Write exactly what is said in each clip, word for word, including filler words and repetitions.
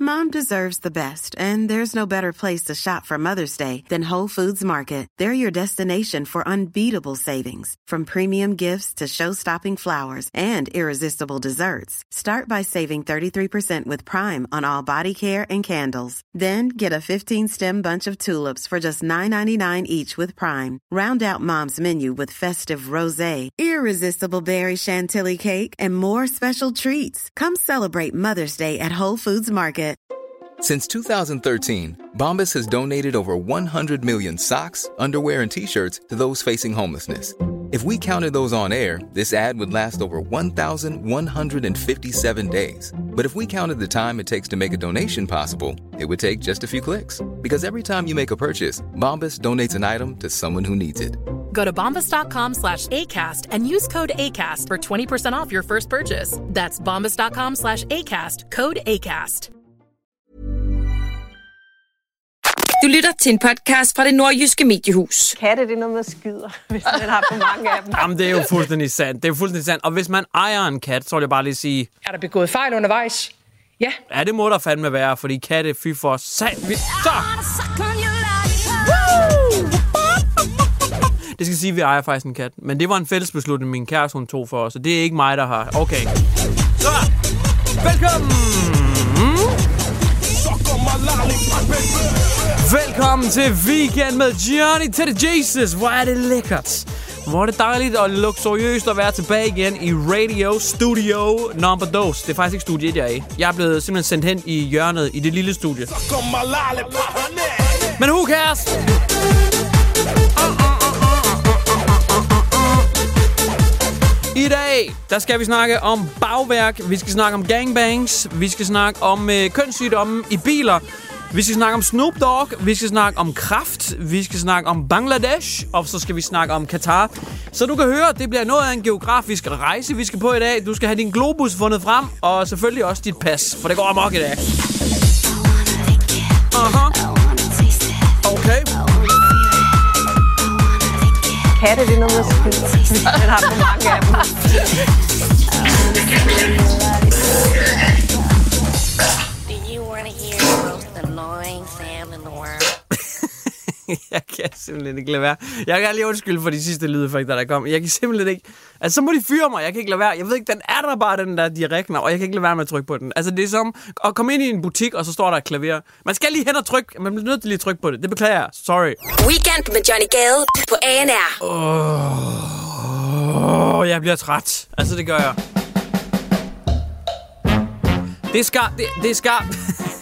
Mom deserves the best, and there's no better place to shop for Mother's Day than Whole Foods Market. They're your destination for unbeatable savings, from premium gifts to show-stopping flowers and irresistible desserts. Start by saving thirty-three percent with Prime on all body care and candles. Then get a fifteen-stem bunch of tulips for just nine ninety-nine each with Prime. Round out Mom's menu with festive rosé, irresistible berry chantilly cake, and more special treats. Come celebrate Mother's Day at Whole Foods Market. Since two thousand thirteen, Bombas has donated over one hundred million socks, underwear, and T-shirts to those facing homelessness. If we counted those on air, this ad would last over one thousand one hundred fifty-seven days. But if we counted the time it takes to make a donation possible, it would take just a few clicks. Because every time you make a purchase, Bombas donates an item to someone who needs it. Go to bombas.com slash ACAST and use code ACAST for twenty percent off your first purchase. That's bombas.com slash ACAST. Code ACAST. Du lytter til en podcast fra Det Nordjyske Mediehus. Katte, det er noget med skyder, hvis man har for mange af dem. Jamen, det er jo fuldstændig sandt. Det er jo fuldstændig sandt. Og hvis man ejer en kat, så vil jeg bare lige sige... Er der begået fejl undervejs? Ja. Ja, det må der fandme være, fordi katte, fy for sat... Så! Det skal sige, at vi ejer faktisk en kat. Men det var en fælles beslutning, min kæreste hun tog for os, så det er ikke mig, der har... Okay. Så! Velkommen! Velkommen til Weekend med Johnny to the Jesus. Hvor er det lækkert. Hvor er det dejligt og luksuriøst at være tilbage igen i Radio Studio number dos. Det er faktisk ikke studie et, jeg er i. Jeg er blevet simpelthen sendt hen i hjørnet i det lille studie. Men who cares? I dag, der skal vi snakke om bagværk, vi skal snakke om gangbangs, vi skal snakke om øh, kønssygdomme i biler, vi skal snakke om Snoop Dogg, vi skal snakke om kræft, vi skal snakke om Bangladesh, og så skal vi snakke om Katar. Så du kan høre, det bliver noget af en geografisk rejse, vi skal på i dag. Du skal have din globus fundet frem, og selvfølgelig også dit pas, for det går amok i dag. Aha. Okay. Katte, det er noget med skyder, hvis man har for mange af dem. Jeg kan simpelthen ikke lade være. Jeg kan lige undskylde for de sidste lydeffekter, der kom. Jeg kan simpelthen ikke... Altså, så må de fyre mig. Jeg kan ikke lade være. Jeg ved ikke, den er der bare, den der direktner, og jeg kan ikke lade være med at trykke på den. Altså, det er som at komme ind i en butik, og så står der et klaver. Man skal lige hen og trykke. Man bliver nødt til lige at trykke på det. Det beklager jeg. Sorry. Weekend med Johnny Gade på A N R. Åh, oh, jeg bliver træt. Altså, det gør jeg. Det er skarpt. Det, det er skarpt.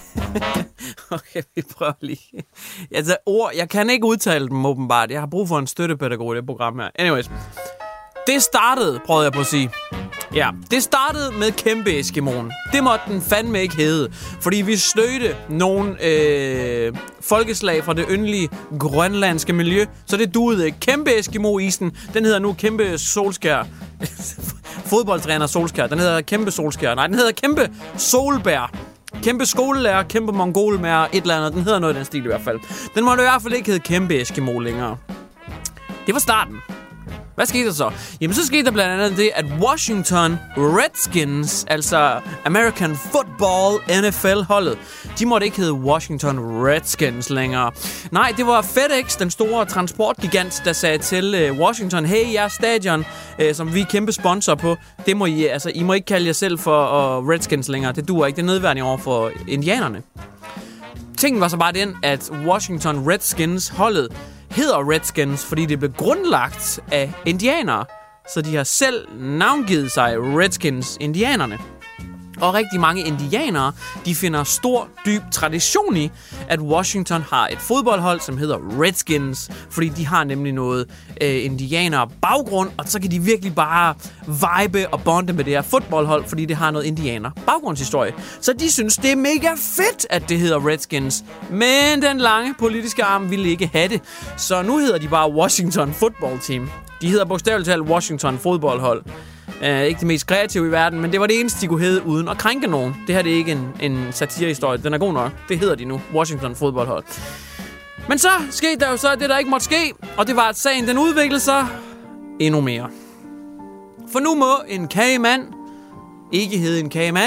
Okay, vi prøver lige. Altså, ord, jeg kan ikke udtale dem åbenbart. Jeg har brug for en støttepædagog i det program her. Anyways. Det startede, prøvede jeg på at sige. Ja, det startede med kæmpe Eskimoen. Det måtte den fandme ikke hedde. Fordi vi stødte nogle øh, folkeslag fra det yndelige grønlandske miljø. Så det duede ikke. Kæmpe Eskimo-isen, den hedder nu kæmpe Solskær. Fodboldtræner Solskær. Den hedder kæmpe Solskær. Nej, den hedder kæmpe Solbær. Kæmpe skolelærer, kæmpe mongolmærer, et eller andet. Den hedder noget i den stil i hvert fald. Den måtte i hvert fald ikke hedde kæmpe Eskimo længere. Det var starten. Hvad skete der så? Jamen, så skete der blandt andet det, at Washington Redskins, altså American Football N F L-holdet, de måtte ikke hedde Washington Redskins længere. Nej, det var FedEx, den store transportgigant, der sagde til uh, Washington, hey, jeres stadion, uh, som vi er kæmpe sponsor på, det må I, altså, I må ikke kalde jer selv for uh, Redskins længere. Det duer ikke. Det er nedværdigt over for indianerne. Tingen var så bare den, at Washington Redskins holdet hedder Redskins, fordi det blev grundlagt af indianere. Så de har selv navngivet sig Redskins, indianerne. Og rigtig mange indianere, de finder stor, dyb tradition i, at Washington har et fodboldhold, som hedder Redskins. Fordi de har nemlig noget øh, indianer baggrund, og så kan de virkelig bare vibe og bonde med det her fodboldhold, fordi det har noget indianer baggrundshistorie. Så de synes, det er mega fedt, at det hedder Redskins. Men den lange politiske arm ville ikke have det. Så nu hedder de bare Washington Football Team. De hedder bogstaveligt talt Washington fodboldhold. Uh, ikke det mest kreative i verden, men det var det eneste, de kunne hedde uden at krænke nogen. Det her det er ikke en, en satirehistorie. Den er god nok. Det hedder de nu. Washington fodboldhold. Men så skete der jo så det, der ikke måtte ske. Og det var, at sagen den udviklede sig endnu mere. For nu må en kagemand ikke hedde en kagemand,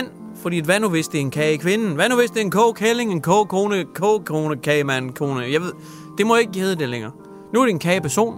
Fordi hvad nu hvis det er en kagekvinde? Hvad nu hvis det er en kogekælling, en kogekone, kogekone, kagemand, kone? Jeg ved, det må ikke hedde det længere. Nu er det en kageperson.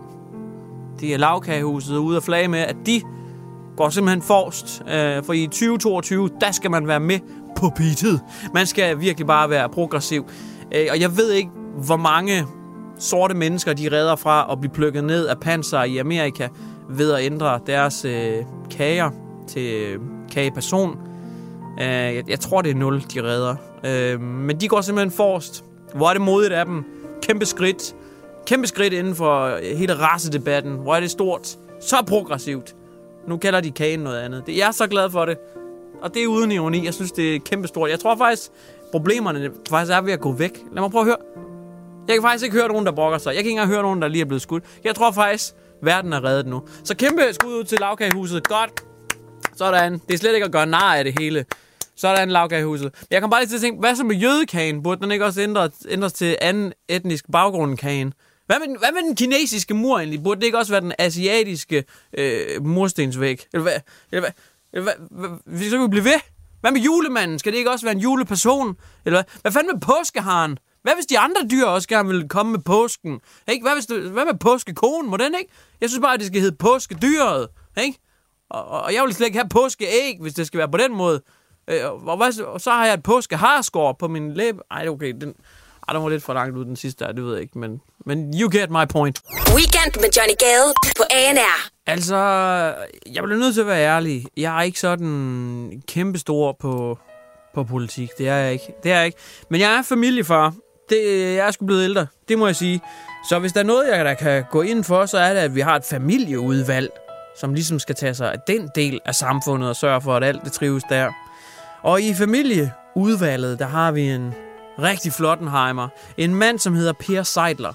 Det er Lagkagehuset ude at flage med, at de går simpelthen forrest. Øh, for i tyve toogtyve, der skal man være med på beatet. Man skal virkelig bare være progressiv. Øh, og jeg ved ikke, hvor mange sorte mennesker, de redder fra at blive plukket ned af panser i Amerika ved at ændre deres øh, kager til øh, kageperson. Øh, jeg, jeg tror, det er nul, de redder. Øh, men de går simpelthen forrest. Hvor er det modigt af dem? Kæmpe skridt. Kæmpe skridt inden for hele racedebatten. Hvor er det stort. Så progressivt. Nu kalder de kagen noget andet. Det, jeg er så glad for det. Og det er uden ironi. Jeg synes, det er kæmpe stort. Jeg tror faktisk, problemerne faktisk er ved at gå væk. Lad mig prøve at høre. Jeg kan faktisk ikke høre nogen, der brokker sig. Jeg kan ikke engang høre nogen, der lige er blevet skudt. Jeg tror faktisk, verden er reddet nu. Så kæmpe skud ud til Lagkagehuset. Godt. Sådan. Det er slet ikke at gøre nar af det hele. Sådan, Lagkagehuset. Jeg kan bare lige til at tænke, hvad så med jødekagen? Burde den ikke også ændres, ændres til anden etnisk baggrundkagen? Hvad med, hvad med den kinesiske mur egentlig? Burde det ikke også være den asiatiske øh, murstensvæg? Eller hvad? Eller hvad? Eller hvad? Hvad? Så kan vi blive ved. Hvad med julemanden? Skal det ikke også være en juleperson? Eller hvad? Hvad fanden med påskeharen? Hvad hvis de andre dyr også gerne vil komme med påsken? Ikke? Hvad, hvis det, hvad med påskekonen? Må den ikke? Jeg synes bare, at det skal hedde påskedyret. Ikke? Og, og jeg vil slet ikke have påskeæg, hvis det skal være på den måde. Og, hvad, og så har jeg et påskeharskår på min læbe. Ej, okay, den... Ej, den var lidt for langt ud den sidste der, det ved jeg ikke, men, men you get my point. Weekend med Johnny Gade på A N R. Altså, jeg bliver nødt til at være ærlig. Jeg er ikke sådan kæmpestor på, på politik. Det er jeg ikke. Det er jeg ikke. Men jeg er familiefar. Det, jeg er sgu blevet ældre. Det må jeg sige. Så hvis der er noget, jeg der kan gå ind for, så er det, at vi har et familieudvalg, som ligesom skal tage sig af den del af samfundet og sørge for, at alt det trives der. Og i familieudvalget, der har vi en rigtig flottenheimer. En mand, som hedder Per Seidler.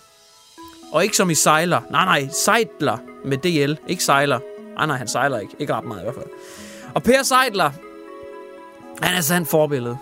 Og ikke som i sejler. Nej, nej, Seidler med D L. Ikke sejler. Nej, nej, han sejler ikke. Ikke ret meget i hvert fald. Og Per Seidler, han er sandt forbillede.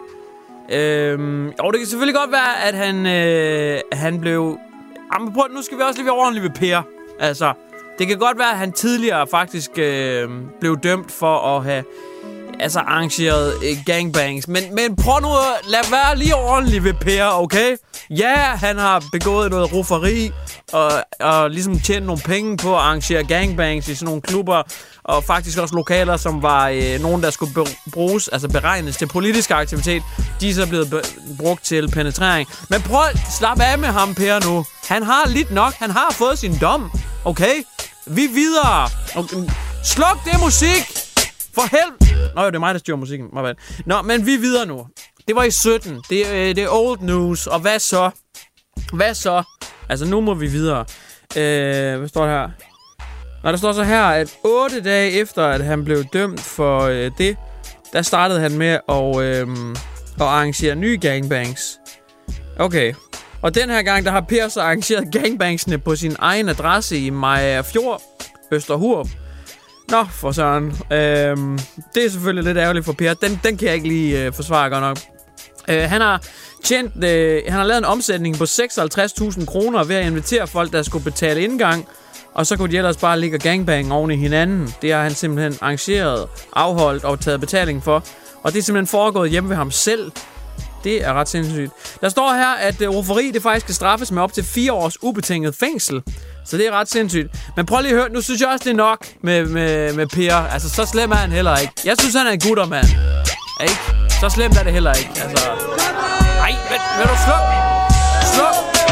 Øhm, og det kan selvfølgelig godt være, at han, øh, han blev... Jamen, prøv, nu skal vi også lige være ordentlige ved Per. Altså, det kan godt være, at han tidligere faktisk øh, blev dømt for at have... Altså arrangeret øh, gangbangs. Men, men prøv nu at lade være lige ordentligt ved Per, okay? Ja, han har begået noget rufferi og, og ligesom tjent nogle penge på at arrangere gangbangs i sådan nogle klubber. Og faktisk også lokaler, som var øh, nogen, der skulle bruges, altså beregnes til politisk aktivitet. De er så blevet be- brugt til penetrering. Men prøv at slappe af med ham, Per, nu. Han har lidt nok. Han har fået sin dom, okay? Vi er videre. Okay. Sluk det musik! For helvede! Nå jo, det er mig, der styrer musikken. Nå, men vi er videre nu. Det var i sytten. Det, øh, det er old news. Og hvad så? Hvad så? Altså, nu må vi videre. Øh, hvad står der her? Nå, der står så her, at otte dage efter, at han blev dømt for øh, det, der startede han med at, øh, at arrangere nye gangbangs. Okay. Og den her gang, der har Per så arrangeret gangbangsene på sin egen adresse i Maja Fjord, Østerhurup. Nå, for søren. Øhm, det er selvfølgelig lidt ærgerligt for Per. Den, den kan jeg ikke lige øh, forsvare godt nok. Øh, han har tjent, øh, han har lavet en omsætning på seksoghalvtreds tusind kroner ved at invitere folk, der skulle betale indgang. Og så kunne de ellers bare ligge og gangbang oven i hinanden. Det har han simpelthen arrangeret, afholdt og taget betaling for. Og det er simpelthen foregået hjemme ved ham selv. Det er ret sindssygt. Der står her, at uh, rufferi det faktisk skal straffes med op til fire års ubetinget fængsel. Så det er ret sindssygt. Men prøv lige at høre, nu synes jeg også, det er nok med, med, med Per. Altså, så slem er han heller ikke. Jeg synes, han er en gutter, mand. Ikke? Så slemt er det heller ikke. Altså... Ej, vil, vil du slå? Slå!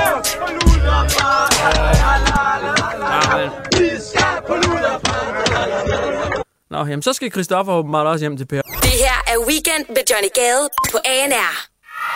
Nå, jamen, så skal Christoffer åbenbart også hjem til Per. Det her er Weekend med Johnny Gade på A N R.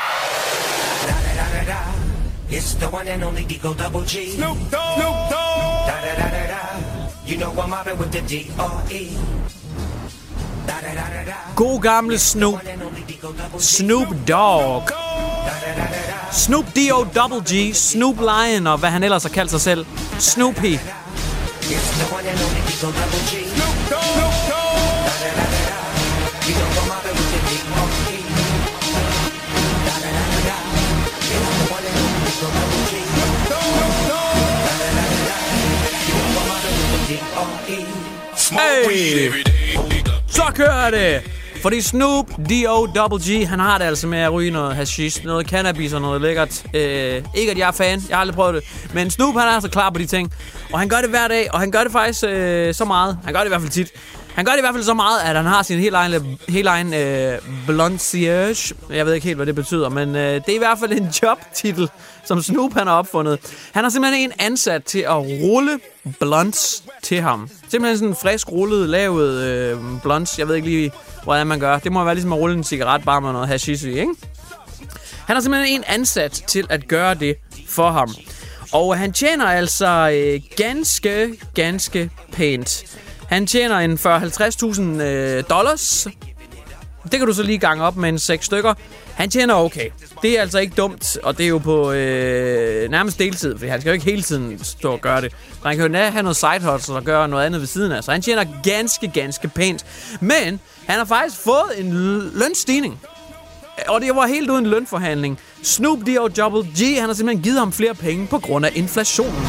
It's the one and only Digo Double G. Snoop Dogg. Snoop Dogg. Da da da da da. You know I'm mobbing with the D R E. Da da da da da. God gamle Snoop. Snoop Dogg. Snoop D O Double G. Snoop Lion og hvad han ellers har kaldt sig selv. Snoopy. It's the one and only Digo Double G. Snoop Dogg. Snoop Dogg. Da da da da da. You know I'm mobbing with the D R E. Da da da da da. It's the one and only Digo Double G. Snoop Dogg. Da da da da da. You know I'm mobbing with the D R E. Hey! Så kører det! Fordi Snoop D-O-G, han har det altså med at ryge noget hashish, noget cannabis og noget lækkert. Øh, ikke at jeg er fan, jeg har aldrig prøvet det. Men Snoop, han er altså klar på de ting. Og han gør det hver dag, og han gør det faktisk øh, så meget. Han gør det i hvert fald tit. Han gør det i hvert fald så meget, at han har sin helt egen, helt egen øh, blunciage. Jeg ved ikke helt, hvad det betyder, men øh, det er i hvert fald en jobtitel, som Snoop han har opfundet. Han har simpelthen en ansat til at rulle blunts til ham. Simpelthen sådan en frisk rullet, lavet øh, blunts. Jeg ved ikke lige, hvordan man gør. Det må være ligesom at rulle en cigaret, bare med noget hashish i, ikke? Han har simpelthen en ansat til at gøre det for ham. Og han tjener altså øh, ganske, ganske pænt. Han tjener en fyrre til halvtreds tusind øh, dollars. Det kan du så lige gange op med en seks stykker. Han tjener okay. Det er altså ikke dumt, og det er jo på øh, nærmest deltid, for han skal jo ikke hele tiden stå og gøre det. Så han kan jo have noget side hustle og gøre noget andet ved siden af. Så han tjener ganske, ganske pænt. Men han har faktisk fået en lønstigning. Og det var helt uden lønforhandling. Snoop D-O-G, han har simpelthen givet ham flere penge på grund af inflationen.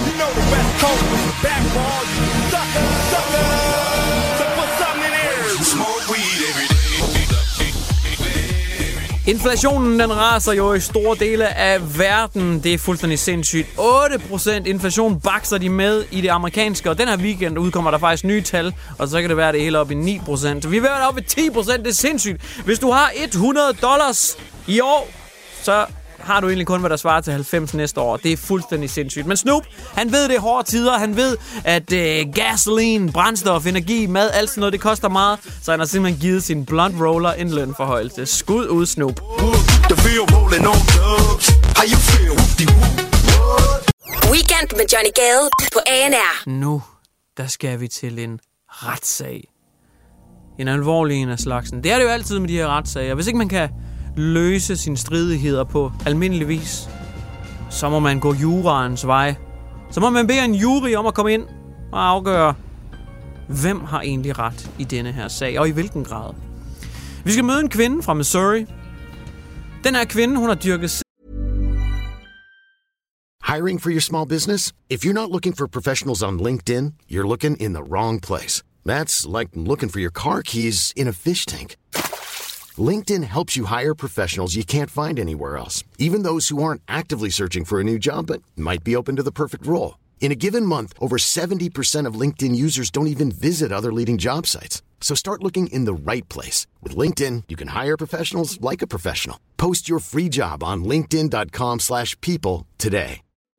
Inflationen, den raser jo i store dele af verden. Det er fuldstændig sindssygt. otte procent inflation bakser de med i det amerikanske, og den her weekend udkommer der faktisk nye tal, og så kan det være det hele op i ni procent. Vi er ved at op i ti procent, det er sindssygt. Hvis du har hundrede dollars i år, så har du egentlig kun, hvad der svarer til halvfems næste år. Det er fuldstændig sindssygt. Men Snoop, han ved, det er hårde tider. Han ved, at øh, gasoline, brændstof, energi, mad, alt sådan noget, det koster meget. Så han har simpelthen givet sin blunt roller en lønforhøjelse. Skud ud, Snoop. Weekend med Johnny Gade på A N R. Nu, der skal vi til en retssag. En alvorlig en af slagsen. Det er det jo altid med de her retssager. Hvis ikke man kan løse sine stridigheder på almindelig vis, så må man gå juraens vej. Så må man bede en jury om at komme ind og afgøre, hvem har egentlig ret i denne her sag, og i hvilken grad. Vi skal møde en kvinde fra Missouri. Den her kvinde, hun har dyrket... Hiring for your small business? If you're not looking for professionals on LinkedIn, you're looking in the wrong place. That's like looking for your car keys in a fish tank. LinkedIn helps you hire professionals you can't find anywhere else, even those who aren't actively searching for a new job but might be open to the perfect role. In a given month, over seventy percent of LinkedIn users don't even visit other leading job sites. So start looking in the right place. With LinkedIn, you can hire professionals like a professional. Post your free job on linkedin dot com slash people today.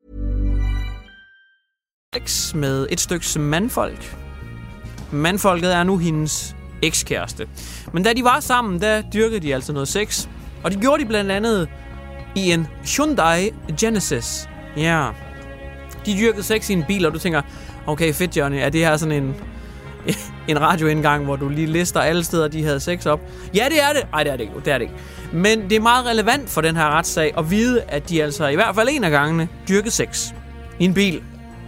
Med et stykke mandfolk. Mandfolket er nu hendes ekskæreste. Men da de var sammen, der dyrkede de altså noget sex. Og det gjorde de blandt andet i en Hyundai Genesis. Ja. De dyrkede sex i en bil, og du tænker, okay, fedt Johnny, er det her sådan en, en radioindgang, hvor du lige lister alle steder, de havde sex op? Ja, det er det. Ej, det er det ikke. Det er det ikke. Men det er meget relevant for den her retssag at vide, at de altså i hvert fald en af gangene dyrkede sex i en bil.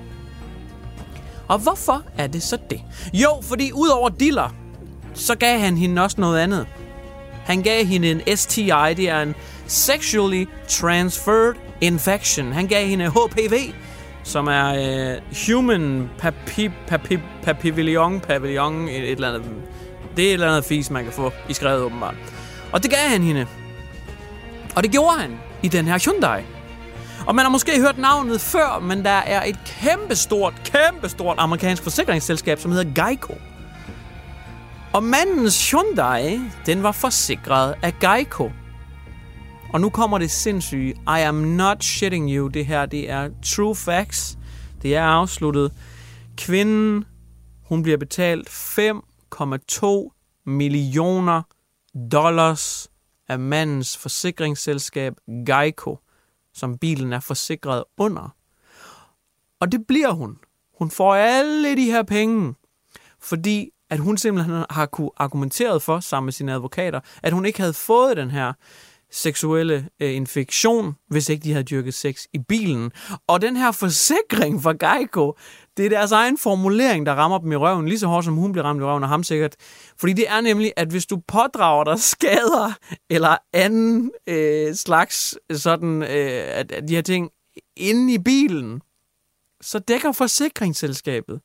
Og hvorfor er det så det? Jo, fordi udover diller, så gav han hende også noget andet. Han gav hende en S T I, det er en Sexually Transferred Infection. Han gav hende H P V, som er øh, Human papi, papi, Papillon, Papillon, et, et eller andet. Det er et eller andet fis, man kan få i skrevet åbenbart. Og det gav han hende. Og det gjorde han i den her Hyundai. Og man har måske hørt navnet før, men der er et kæmpestort, kæmpestort amerikansk forsikringsselskab, som hedder Geico. Og mandens Hyundai, den var forsikret af Geico. Og nu kommer det sindssyge. I am not shitting you. Det her, det er true facts. Det er afsluttet. Kvinden, hun bliver betalt fem komma to millioner dollars af mandens forsikringsselskab Geico, som bilen er forsikret under. Og det bliver hun. Hun får alle de her penge, fordi at hun simpelthen har kunne argumenteret for, sammen med sine advokater, at hun ikke havde fået den her seksuelle øh, infektion, hvis ikke de havde dyrket sex i bilen. Og den her forsikring fra Geico, det er deres egen formulering, der rammer dem i røven, lige så hårdt som hun bliver ramt i røven, og ham sikkert. Fordi det er nemlig, at hvis du pådrager dig skader, eller anden øh, slags sådan, øh, at de her ting inde i bilen, så dækker forsikringsselskabet.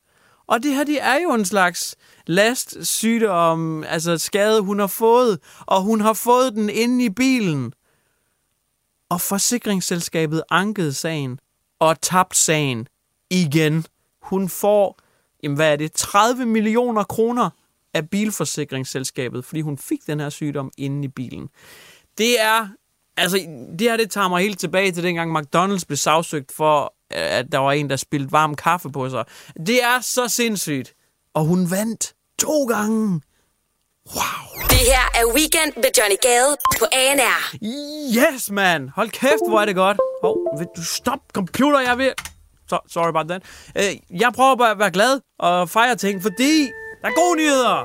Og det her, det er jo en slags lastsygdom, altså skade, hun har fået, og hun har fået den inde i bilen. Og forsikringsselskabet ankede sagen og tabte sagen igen. Hun får, jamen hvad er det, tredive millioner kroner af bilforsikringsselskabet, fordi hun fik den her sygdom inde i bilen. Det er, altså, det her, det tager mig helt tilbage til dengang McDonald's blev sagsøgt for, at der var en, der spildte varm kaffe på sig. Det er så sindssygt. Og hun vandt to gange. Wow. Det her er Weekend med Johnny Gade på A N R. Yes, man. Hold kæft, hvor er det godt. Hov, vil du stoppe computer, jeg vil... So, sorry about that. Uh, jeg prøver bare at være glad og fejre ting, fordi der er gode nyheder.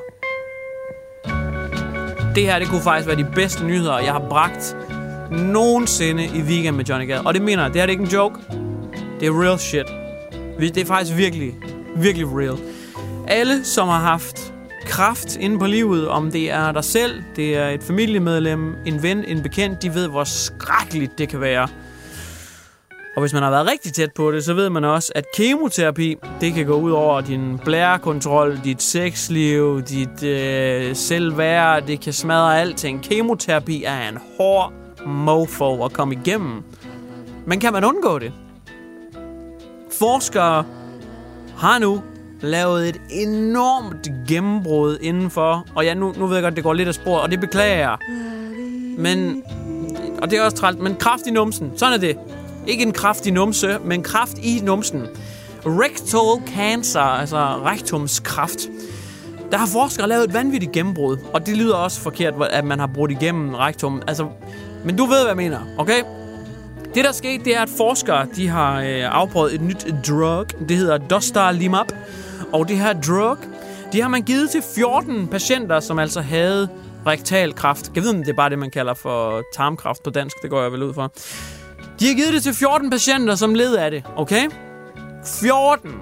Det her, det kunne faktisk være de bedste nyheder, jeg har bragt nogensinde i Weekend med Johnny Gade. Og det mener jeg, det her det er ikke en joke. Det er real shit. Det er faktisk virkelig, virkelig real. Alle, som har haft kræft inde på livet, om det er dig selv, det er et familiemedlem, en ven, en bekendt, de ved, hvor skrækkeligt det kan være. Og hvis man har været rigtig tæt på det, så ved man også, at kemoterapi, det kan gå ud over din blærekontrol, dit sexliv, dit øh, selvværd, det kan smadre alting. Kemoterapi er en hård mofo at komme igennem. Men kan man undgå det? Forskere har nu lavet et enormt gennembrud indenfor, og ja, nu, nu ved jeg godt, det går lidt af spor, og det beklager jeg. Men, og det er også trælt, men kræft i numsen, sådan er det. Ikke en kræft i numse, men kræft i numsen. Rectal cancer, altså rektumskræft. Der har forskere lavet et vanvittigt gennembrud, og det lyder også forkert, at man har brudt igennem rektum. Altså, men du ved, hvad jeg mener, okay? Det, der skete, det er, at forskere de har øh, afprøvet et nyt drug. Det hedder dostarlimab. Og det her drug, de har man givet til fjorten patienter, som altså havde rektalkræft. Jeg ved, om det er bare det, man kalder for tarmkræft på dansk. Det går jeg vel ud fra. De har givet det til fjorten patienter, som led af det, okay? fjorten.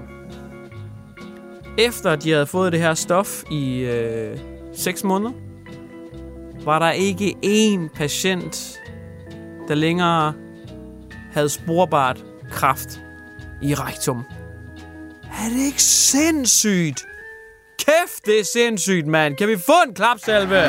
Efter de havde fået det her stof i øh, seks måneder, var der ikke én patient, der længere havde sporbart kræft i rektum. Er det ikke sindssygt? Kæft, det er sindssygt, mand. Kan vi få en klapsalve?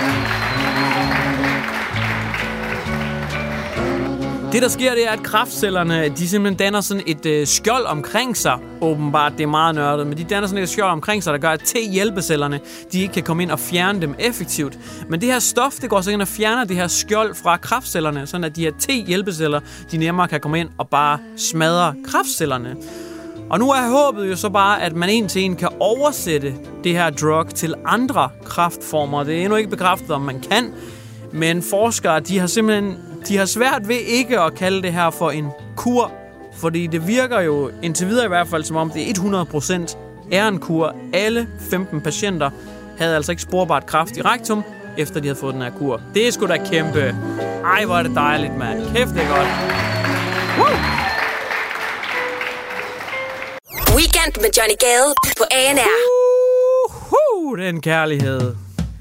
Det, der sker, det er, at kræftcellerne, de simpelthen danner sådan et øh, skjold omkring sig. Åbenbart, det er meget nørdet, men de danner sådan et skjold omkring sig, der gør, at T-hjælpecellerne, de ikke kan komme ind og fjerne dem effektivt. Men det her stof, det går så ind og fjerner det her skjold fra kræftcellerne, sådan at de her T-hjælpeceller, de nemmere kan komme ind og bare smadre kræftcellerne. Og nu er håbet jo så bare, at man en til en kan oversætte det her drug til andre kræftformer. Det er endnu ikke bekræftet, om man kan, men forskere, de har simpelthen de har svært ved ikke at kalde det her for en kur, fordi det virker jo indtil videre i hvert fald, som om det er hundrede procent er en kur. Alle femten patienter havde altså ikke sporbart kræft i rektum, efter de havde fået den her kur. Det er sgu da kæmpe. Ej, hvor er det dejligt, mand. Kæft, det er godt. Woo! Weekend med Johnny Gade på A N R. Uh, den kærlighed.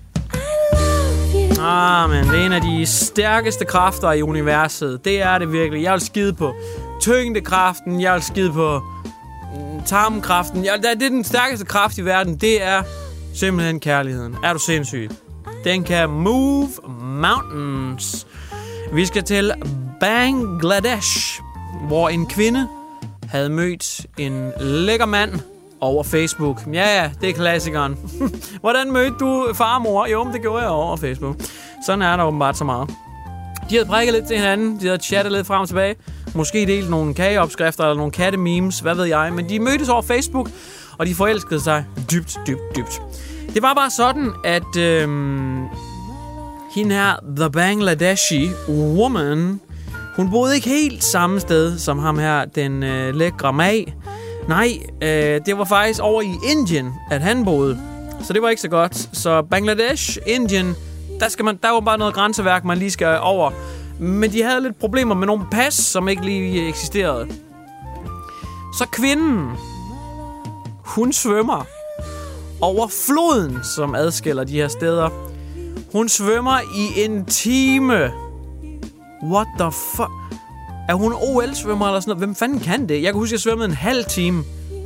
Ah, men det er en af de stærkeste kræfter i universet. Det er det virkelig. Jeg vil skide på tyngdekraften. Jeg vil skide på tarmkraften. Jeg, det er den stærkeste kraft i verden. Det er simpelthen kærligheden. Er du sindssyg? Den kan move mountains. Vi skal til Bangladesh, hvor en kvinde havde mødt en lækker mand over Facebook. Ja, ja, det er klassikeren. Hvordan mødte du farmor? Jo, det gjorde jeg over Facebook. Sådan er der åbenbart så meget. De havde prikket lidt til hinanden. De havde chattet lidt frem og tilbage. Måske delt nogle kageopskrifter eller nogle kattememes. Hvad ved jeg. Men de mødtes over Facebook, og de forelskede sig dybt, dybt, dybt. Det var bare sådan, at øhm, hende her, the Bangladeshi woman, hun boede ikke helt samme sted som ham her, den øh, lækre mag. Nej, øh, det var faktisk over i Indien, at han boede. Så det var ikke så godt. Så Bangladesh, Indien, der, skal man, der var bare noget grænseværk, man lige skal over. Men de havde lidt problemer med nogle pas, som ikke lige eksisterede. Så kvinden, hun svømmer over floden, som adskiller de her steder. Hun svømmer i en time. What the fuck? Er hun O L-svømmer eller sådan noget? Hvem fanden kan det? Jeg kan huske, at jeg svømmede en halv time,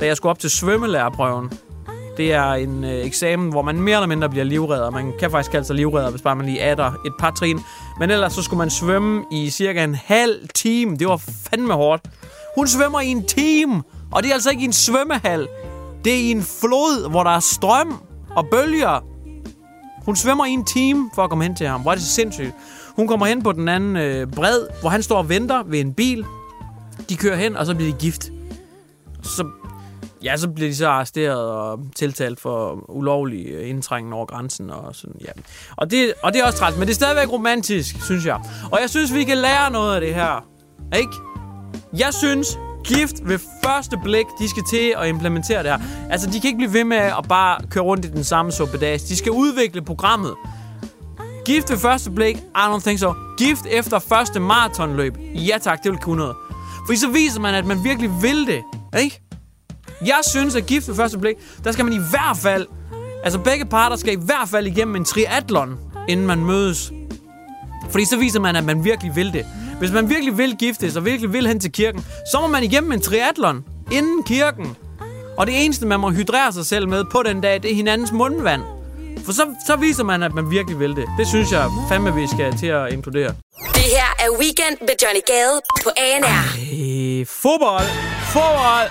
da jeg skulle op til svømmelærerprøven. Det er en øh, eksamen, hvor man mere eller mindre bliver livredder. Man kan faktisk kalde sig livredder, hvis bare man lige adder et par trin. Men ellers så skulle man svømme i cirka en halv time. Det var fandme hårdt. Hun svømmer i en time, og det er altså ikke i en svømmehal. Det er i en flod, hvor der er strøm og bølger. Hun svømmer i en time for at komme hen til ham. Hvor er det så sindssygt. Hun kommer hen på den anden øh, bred, hvor han står og venter ved en bil. De kører hen, og så bliver de gift. Så, ja, så bliver de så arresteret og tiltalt for ulovlig indtrængen over grænsen. Og, sådan, ja. og, det, og det er også træls, men det er stadigvæk romantisk, synes jeg. Og jeg synes, vi kan lære noget af det her. Ikke? Jeg synes, gift ved første blik, de skal til at implementere det her. Altså, de kan ikke blive ved med at bare køre rundt i den samme suppedags. De skal udvikle programmet. Gift ved første blik, I don't think so. Gift efter første maratonløb. Ja tak, det vil kunne noget. Fordi så viser man, at man virkelig vil det. Ikke? Jeg synes, at gift ved første blik, der skal man i hvert fald... Altså, begge parter skal i hvert fald igennem en triathlon, inden man mødes. Fordi så viser man, at man virkelig vil det. Hvis man virkelig vil giftes og virkelig vil hen til kirken, så må man igennem en triathlon inden kirken. Og det eneste, man må hydrere sig selv med på den dag, det er hinandens mundvand. For så, så viser man, at man virkelig vil det. Det synes jeg fandme, vi skal til at inkludere. Det her er Weekend med Johnny Gade på A N R. Ej, fodbold! Fodbold!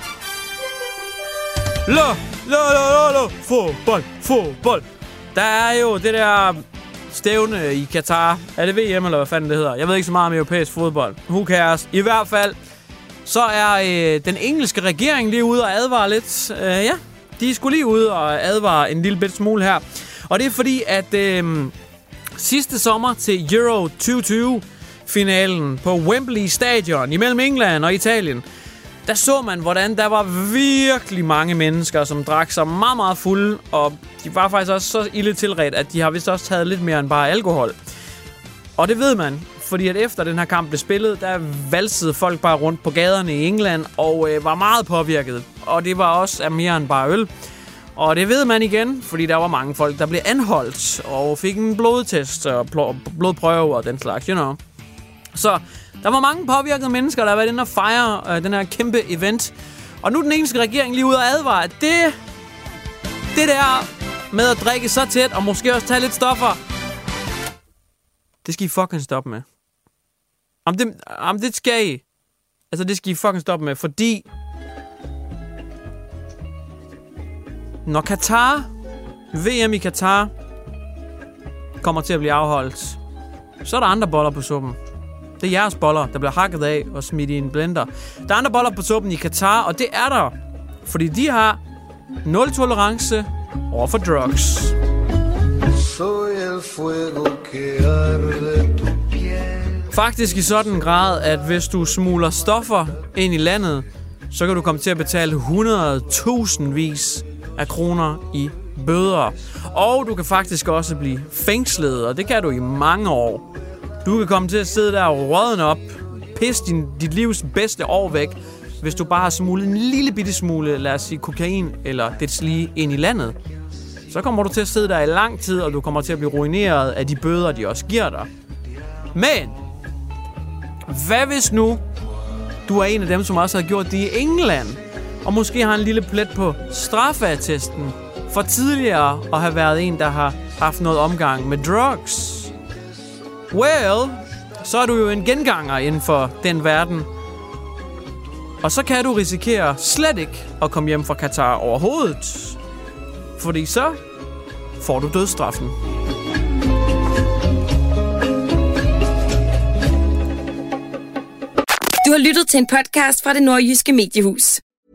Lå, lå, lå, lå, lå. Fodbold, fodbold. Der er jo det der stævne i Katar. Er det V M, eller hvad fanden det hedder? Jeg ved ikke så meget om europæisk fodbold. Who cares? I hvert fald, så er øh, den engelske regering lige ude og advare lidt. Øh, ja, de skulle lige ude og advare en lille bit smule her. Og det er fordi, at øh, sidste sommer til Euro tyve tyve-finalen på Wembley Stadion imellem England og Italien, der så man, hvordan der var virkelig mange mennesker, som drak sig meget, meget fulde. Og de var faktisk også så ille tilredt, at de har vist også taget lidt mere end bare alkohol. Og det ved man, fordi at efter den her kamp blev spillet, der valsede folk bare rundt på gaderne i England og øh, var meget påvirket. Og det var også af mere end bare øl. Og det ved man igen, fordi der var mange folk, der blev anholdt og fik en blodtest og blodprøve og den slags, you know. Så der var mange påvirkede mennesker, der har været inde og fejre øh, den her kæmpe event. Og nu er den engelske regering lige ude og advare, at det, det der med at drikke så tæt og måske også tage lidt stoffer, det skal I fucking stoppe med. Jamen det, jamen det skal I. Altså det skal I fucking stoppe med, fordi når Katar, V M i Katar, kommer til at blive afholdt, så er der andre boller på suppen. Det er jeres boller, der bliver hakket af og smidt i en blender. Der er andre boller på suppen i Katar, og det er der, fordi de har nul tolerance over for drugs. Faktisk i sådan en grad, at hvis du smugler stoffer ind i landet, så kan du komme til at betale hundredtusindvis af kroner i bøder. Og du kan faktisk også blive fængslet, og det kan du i mange år. Du kan komme til at sidde der og rådne op, pisse din, dit livs bedste år væk, hvis du bare har smuglet en lille bitte smule, lad os sige kokain eller det lige ind i landet. Så kommer du til at sidde der i lang tid, og du kommer til at blive ruineret af de bøder, de også giver dig. Men hvad hvis nu du er en af dem, som også har gjort det i England, og måske har en lille plet på straffeattesten for tidligere at have været en, der har haft noget omgang med drugs? Well, så er du jo en genganger inden for den verden. Og så kan du risikere slet ikke at komme hjem fra Katar overhovedet. Fordi så får du dødsstraffen. Du har lyttet til en podcast fra Det Nordjyske Mediehus.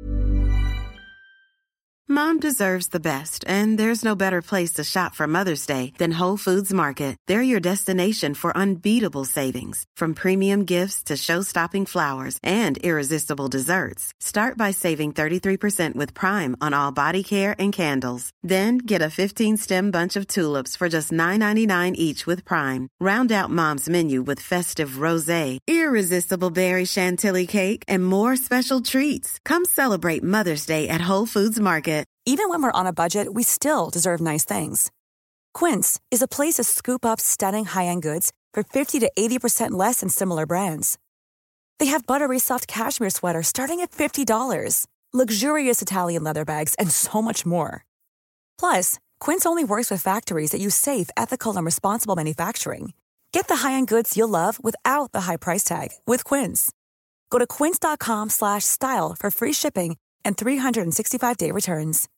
Mom deserves the best, and there's no better place to shop for Mother's Day than Whole Foods Market. They're your destination for unbeatable savings, from premium gifts to show-stopping flowers and irresistible desserts. Start by saving thirty-three percent with Prime on all body care and candles. Then get a fifteen-stem bunch of tulips for just nine ninety-nine each with Prime. Round out Mom's menu with festive rosé, irresistible berry chantilly cake, and more special treats. Come celebrate Mother's Day at Whole Foods Market. Even when we're on a budget, we still deserve nice things. Quince is a place to scoop up stunning high-end goods for fifty to eighty percent less than similar brands. They have buttery soft cashmere sweaters starting at fifty dollars, luxurious Italian leather bags, and so much more. Plus, Quince only works with factories that use safe, ethical, and responsible manufacturing. Get the high-end goods you'll love without the high price tag with Quince. Go to quince.com slash style for free shipping and three sixty-five day returns.